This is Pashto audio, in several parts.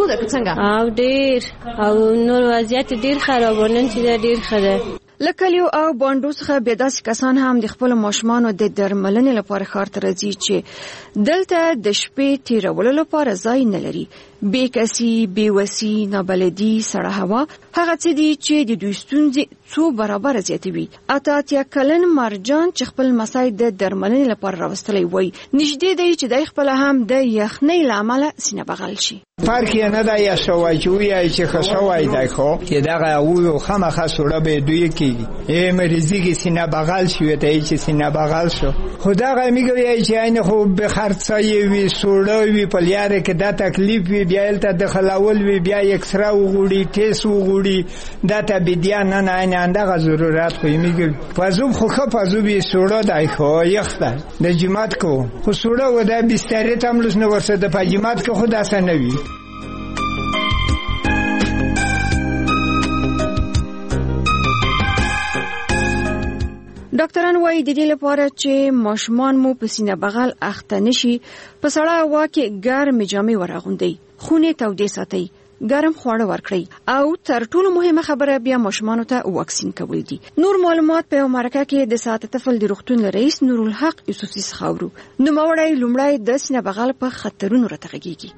ده که څنګه؟ او ډیر او نور وضعیت ډیر خرابونن چې ډیر خره. لکلیو او بانډو څخه بیا داسې کسان هم د خپل ماشومانو د درملنې لپاره ښار ته راځي چې دلته د شپې تیرولو لپاره ځای نه لري. بې کسي، بې وسي، نابلدي، سړه هوا هغه څه دي چې د دوی ستونزې څو برابره زیاتوي. اتیا کلن مرجان چې خپل مسای د درملنې لپاره راوستلی وای نږدې دی چې د خپل هم د یخنۍ له امله سینه بغل شي. فرق یې نه دی شوی چې وایي چې ښه شوی دی خو چې دغه ویو خامخا سوړه به دوی کېږي مریضي کې سینه بغل شي ته چې سینه بغل شو خو دغه میګوي چې عین خو به خرڅای وي سوړه وي په لیاره کې دا تکلیف وي بیا الته د خلاول وي بیا اکسرا وغوړي ټیس وغوړي دا ته بیا نه نه اندغه ضرورت خو میګوي پزوب خو پزوب سوړه دی خو یخ ده د جماعت کو خو سوړه و د بستر ته ملوس نه ورسره د پجماعت کو خدا سنوي. ډاکټران وايي د دې لپاره چې ماشومان مو په سینه بغل اخته نشي په سړه هوا کې ګرمې جامې ورغوندئ، خونې تودې ساتئ، ګرم خواړه ورکړئ او تر ټولو مهمه خبره بیا ماشومانو ته واکسین کول دي. نور معلومات په مرکه کې د ساعت طفل د روغتون رئیس نورالحق یوسفزي څخه اورو. نوموړی لومړی د سینه بغل په خطرونو راته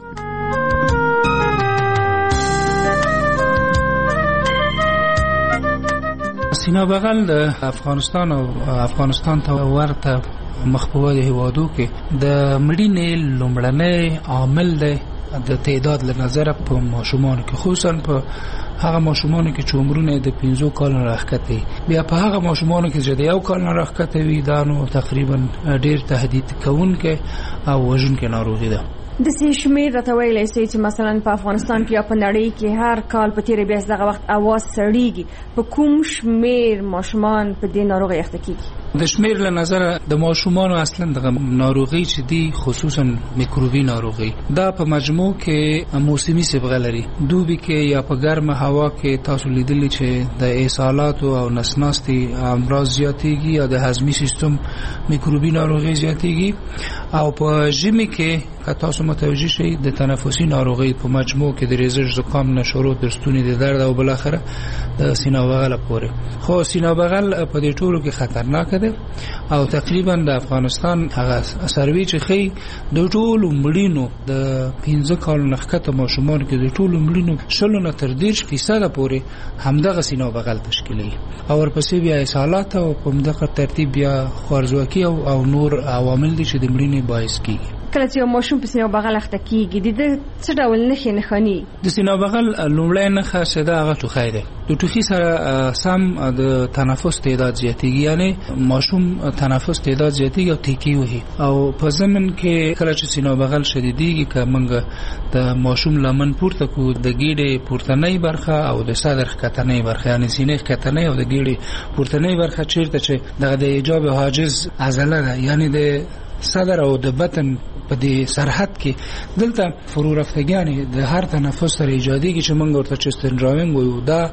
سینه بغل د افغانستان او افغانستان ته ورته مخبوه هیوادو کې د مړینې لومړنی عامل دی د تعداد له نظر په ماشومانو کې، خصوصا په هغه ماشومانو کې چې عمرونه د 15 کال نه راښکته بیا په هغه ماشومانو کې چې د 1 کال نه راښکته وي دا نو تقریبا ډیر تهدید کوونکې او وژونکې ناروغي ده. د سې شمیر راته ویلی سي چې مثلا په افغانستان کې یا په نړۍ کې هر کال په تیرې بیا دغه وخت اواز سړیږي، په کوم شمیر ماشومان په دې ناروغي اخته کیږي؟ د شمیر له نظر د ماشومانو اصلا د ناروغي چې دی خصوصا میکروبي ناروغي دا په مجموع کې موسمي صبغه لري. دوبي کې یا په ګرمه هوا کې تاسو لیدلی چې د اسهالات او نسناستي امراض زیاتېږي یا د هضمي سیستم میکروبي ناروغي زیاتېږي او په ژمي کې که تاسو متوجه شئ د تنفسي ناروغي په مجموع کې د ریزش زکام نه شروع تر ستوني د درد او بل اخره د سینه بغل پورې. خو سینه بغل په دې ټولو کې خطرناک ده او تقریبا د افغانستان هغه سروي چې خي د ټولو مړینو د 15 کال نه ښکته ماشومان کې د ټولو مړینو 20 نه تر 30% پورې همدغه سینه بغل تشکیلي او ورپسې بیا اسهالات او په مدغه ترتیب بیا خوارزواکي او نور عوامل دي چې د مړینې باعث کیږي. کله چې ماشوم په سینه بغل اخته کیږي د څه ډول نښې نښانې؟ د سینه بغل لومړی نښه چې دا هغه ټوخی دی. د ټوخي سره سم د تنفس تعداد زیاتېږي، یعنی ماشوم تنفس تعداد زیاتېږي او تیکي وهي او په ضمن کې کله چې سینه بغل شدیدېږي که موږ د ماشوم لمن پورته کو د ګیډې پورتنۍ برخه او د صدر ښکتنۍ برخه یعنی سینې ښکتنۍ او د ګیډې پورتنۍ برخه چیرته چې دغه د ایجاب حاجز عضله ده یعنی د صدر او د بطن په دې سرحد کې دلته فرو رفتګانې د هر تنفس سره ایجادېږي چې موږ ورته چست ډراونګ وایو. دا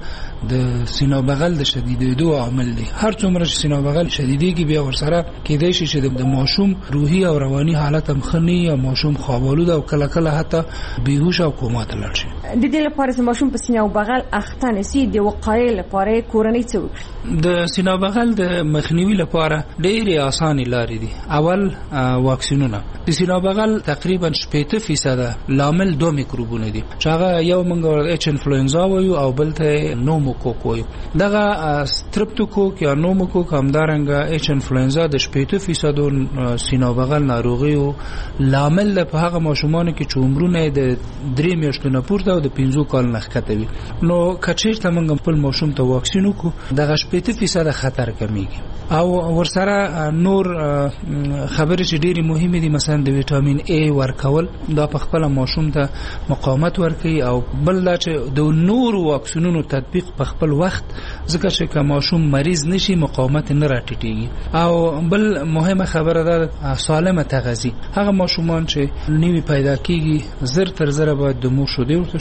د سینه بغل د شدیدېدو عامل دی. هر څومره چې سینه بغل شدیدېږي بیا ورسره کېدای شي چې د ماشوم روحي او رواني حالت هم ښه نه وي او ماشوم خوابالوده او کله کله حتی بیهوش او کوما ته لاړ شي. د دې لپاره چې ماشوم په سینه بغل اخته نشي د وقایې لپاره کورنۍ څه وکړي؟ د سینه بغل د مخنیوي لپاره ډېرې اسانه لارې دي. اول واکسینونه. د سینه بغل تقریبا 80% لامل 2 میکروبونه دي چې هغه یو موږ اچ انفلوئنزا وایو او بل ته نوموکوک وایو. دغه سترپټوکوک یا نوموکوک همدارنګه اچ انفلوئنزا د 80% سینه بغل ناروغیو لامل په هغه ماشومانو کې چې عمرونه د 3 میاشتو نه پورته او د 15 کال نه ښکته وي. نو کچیرته موږ خپل ماشوم ته واکسین وکړو دغه 80% خطر کمیږي. او ورسره نور خبرې چې ډېری مهمه دي مثلا د ویټامین A ورکول دا په خپل ماشوم ته مقاومت ورکوي او بل دا چې د نور واکسینونو تطبیق په خپل وخت ځکه چې که ماشوم مریض نشي مقاومت نه راټیټيږي. او بل مهمه خبره ده سالمه تغذیه. هغه ماشومان چې نوی پیدا کیږي زر تر زر باید د مور شیدې ورته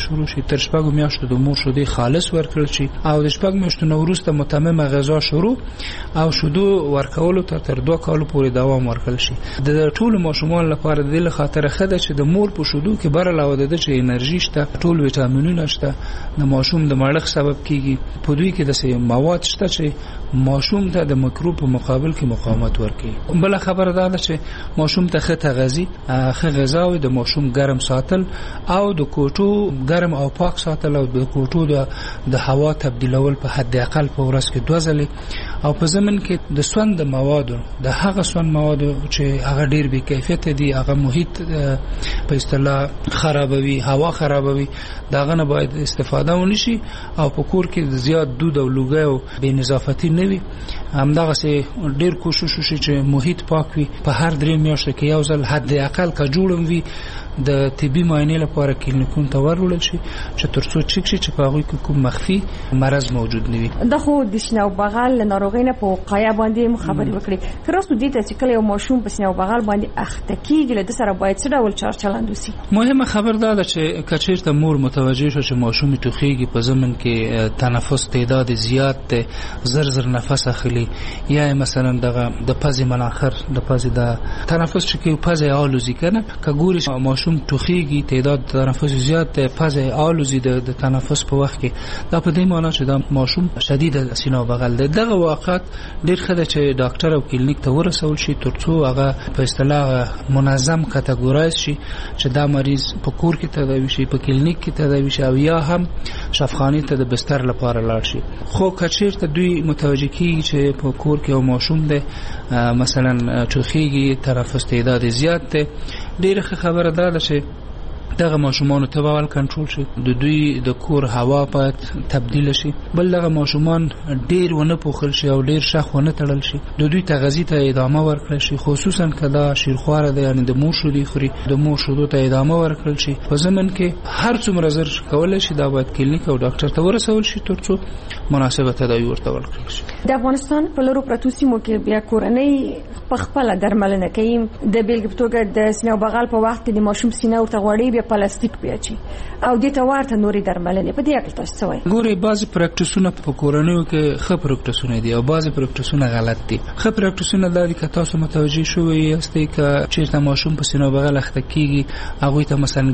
شروع شي، تر 6 میاشتو د مور شیدې خالص ورکړل شي او د 6 میاشتو نه وروسته متممه غذا شروع او شیدو ورکولو تر 2 کال پورې دوام ورکړل شي. د ټول ماشومان لپاره د دې خاطر خده چې د مور په شیدو کې بر علاوه د چې انرژي شته، ټول ویټامینونه شته، د ماشوم د مړښت سبب کیږي. په دوی کې د مواد شته چې ماشوم ته د میکروب په مقابل کې مقاومت ورکوي. بل خبره دا ده چې ماشوم ته ښه تغذیه، ښه غذا او د ماشوم ګرم ساتل او د کوټو ګرم او پاک ساتل او د کوټو د هوا تبدیلول په حد اقل په ورځ کې 2 ځله او په زمن کې د سوند موادو، د هغه سوند موادو چې هغه ډیر بې کیفیت دي، هغه محیط په اصطلاح خرابوي، هوا خرابوي، داغه نه باید استفاده ونشي او په کور کې زیات دود او لوګي او بې نظافتي نه وي. همدغه سه ډیر کوشش وشي چې محیط پاک وي. په هر 3 میاشتو کې یو ځل حد اقل کا جوړم وي د طبي معاینې لپاره کلینیکونو ته ورول شي چې ترڅو چک شي چې په هغه کې کوم مخفي مرض موجود نه وي. د خو د سینو بغل ناروغۍ نه په وقایه باندې خبرې وکړي. کراستو دې ته چې کله یو ماشوم په سینو بغل باندې اخته کیږي له سره باید څه ډول چلند وسی؟ مهمه خبر ده چې کچیرته مور متوجه شي چې ماشوم ټوخیږي، په زمن کې تنفس تعداد زیات ده، زر نفس اخلي، یا مثلا د پزې مناخر د پزې د تنفس چې پزې آلوزي کنه کګوري ماشوم ټوخیږي، تعداد تنفس زیات ده، پزې آلوزي د تنفس په وخت کې، دا په دې معنی چې دا ماشوم شدید سینه بغل ده. دغه واقعات ډیر خده چې ډاکټر او کلینیک ته ورسول شي ترڅو هغه په اصطلاح منظم کټګورایز شي چې دا مریض په کور کې تداوي شي، په کلینیک کې تداوي شي او یا هم شفاخانه ته د بستر لپاره لاړ شي. خو کچیرته دوی متوجه کیږي چې په کور کې یو ماشوم ده مثلا ټوخیږي، تنفس تعداد زیات ده، ډیره خبره ده چې دغه ماشومان ته باول کنټرول شي، د دوی د کور هوا باید تبدیل شي، بل دغه ماشومان ډیر ونه پوښل شي او ډیر شخ ونه تړل شي، د دوی تغذیه ته ادامه ورکړل شي، خصوصا کله شیرخواره ده یعنی د مور شیدې خوري، د مور شیدو ته ادامه ورکړل شي. په زمن کې هر څومره زر کولای شي دا باید کلینیک او ډاکټر ته ورسول شي ترڅو مناسبه تداوی ورته ورکړل شي. د افغانستان په لورو پرتو سیمو کې بیا کورنۍ په خپل درملنه کوي. د بیلګې په توګه د سینه بغل په وخت کې د ماشوم سینه ورته غوړي بیا پلاستیک پیاچي او د توارته نوري درملنه په دې اړه تاسو څه وایي؟ ګوري بعضی پریکټیسونه په کورنیو کې ښه پریکټیسونه دي او بعضی پریکټیسونه غلط دي. ښه پریکټیسونه دا دي چې تاسو متوجي شوئ یاستئ چې چیرته ماشوم په سینه بغل اخته کیږي هغه ته مثلا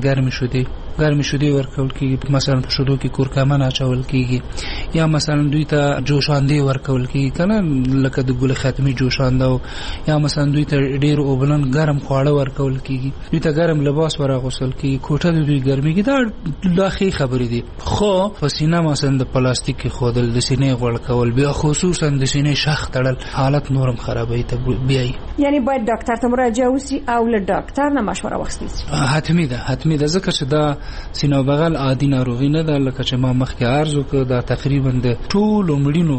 ګرمي شودي ورکول کیږي، مثلا په شودو کې کورکمن اچول کیږي، یا مثلا دوی ته جوشاندې ورکول کیږي کنه لکه د ګل ختمي جوشانده، یا مثلا دوی ته ډیر اوبلن ګرم خواړه ورکول کیږي، دوی ته ګرم لباس ورغوسل کیږي، کوټه د دوی ګرمي کې دا لاخي خبرې دي. خو په سینه مثلا د پلاستیک خودل، د سینې غوړ کول، بیا خصوصا د سینې شخ تړل حالت نورم خرابوي ته بیاي. یعنی باید ډاکټر ته مراجعه وسی او له ډاکټر نه مشوره واخلي. حتمی ده ځکه چې دا سینه بغل عادي ناروغي نه ده، لکه چې ما مخکې عرض وکړ دا تقریبا د ټول مړینو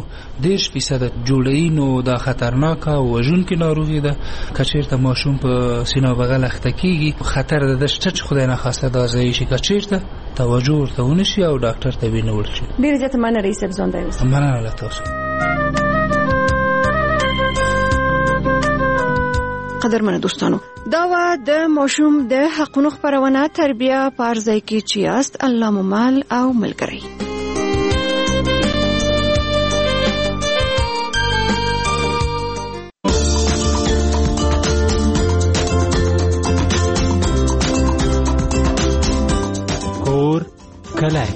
10% جوړینو دا خطرناک او وژونکې ناروغي ده. کچیرته ماشوم په سینه بغل اخته کیږي خطر ده چې خدای نه خواسته دا ځای شي کچیرته توجه ورته ونشي او ډاکټر ته وینول شي. ډیر ځکه مننه رئیس ابزون دی. مننه له تاسو. قدرمن دوستانو، دا و د ماشوم د حقونو خبرونه تربیه پارځای کې چیاست الله ممال او ملګری. کور کله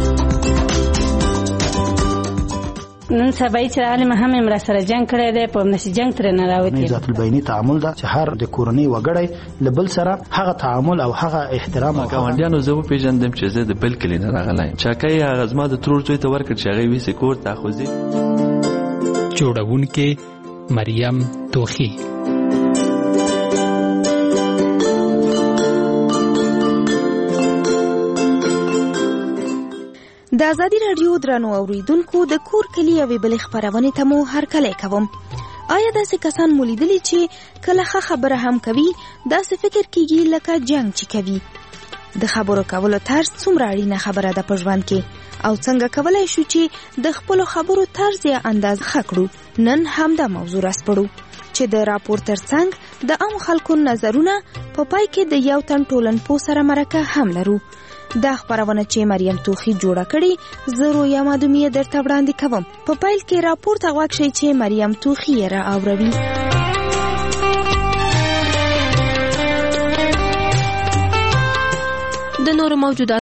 نن سبا چې عالم هم امر سره جنگ کړی دی، په نشي جنگ تر نه راوتی. ذات البینی تعامل دا چې هر د کورنۍ وګړی لبل سره هغه تعامل او هغه احترام او ګاونډیانو زه په پیژندم چې زه د بل کلی نه راغلی چاکای هغه زما د ترور څوی ته ورکړ چې هغه ویسه کور ته خوځي. جوړونکې مریم توخی. د ازادي رادیو درنو اوریدونکو د کور کلی او بل خبرونه ته مو هر کله کوم. آیا داسې کسان مولیدلی چې کله خبره هم کوي داسې فکر کیږي لکه جنگ چې کوي؟ د خبرو کولو طرز څومره اړینه خبره ده په ژوند کې او څنګه کولای شو چې د خپل خبرو طرز یا انداز خکړو؟ نن هم دا موضوع راسپړو چې د راپور ترڅنګ د عام خلکو نظرونه په پای کې د یو تن ټولنپوه سره مرکه هم لرو. دا خبرونه چې مریم توخی جوړه کړې زه رویا مادومیه درته وړاندې کوم. په پیل کې راپورته غوږ شئ چې مریم توخی یې را اوروي. د نورو موجودات